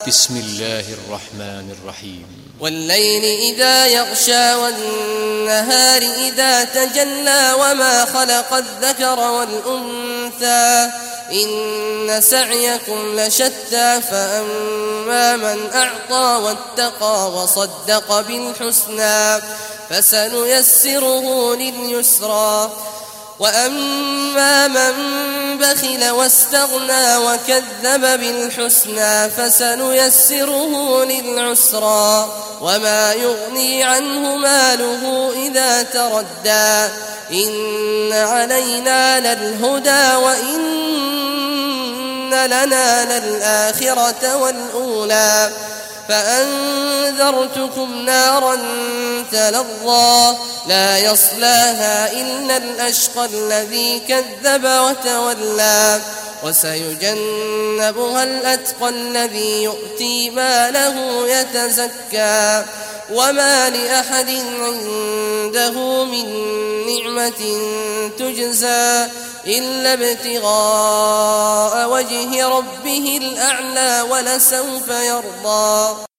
بسم الله الرحمن الرحيم والليل إذا يغشى والنهار إذا تجلى وما خلق الذكر والأنثى إن سعيكم لشتى فأما من أعطى واتقى وصدق بالحسنى فسنيسره لليسرى وأما من بخل واستغنى وكذب بالحسنى فسنيسره للعسرى وما يغني عنه ماله إذا تردى إن علينا للهدى وإن لنا للآخرة والأولى فأنذرتكم نارا تلظى لا يصلاها إلا الأشقى الذي كذب وتولى وسيجنبها الأتقى الذي يؤتي ماله يتزكى وما لأحد عنده من نعمة تجزى إلا ابتغاء وجه ربه الأعلى ولسوف يرضى.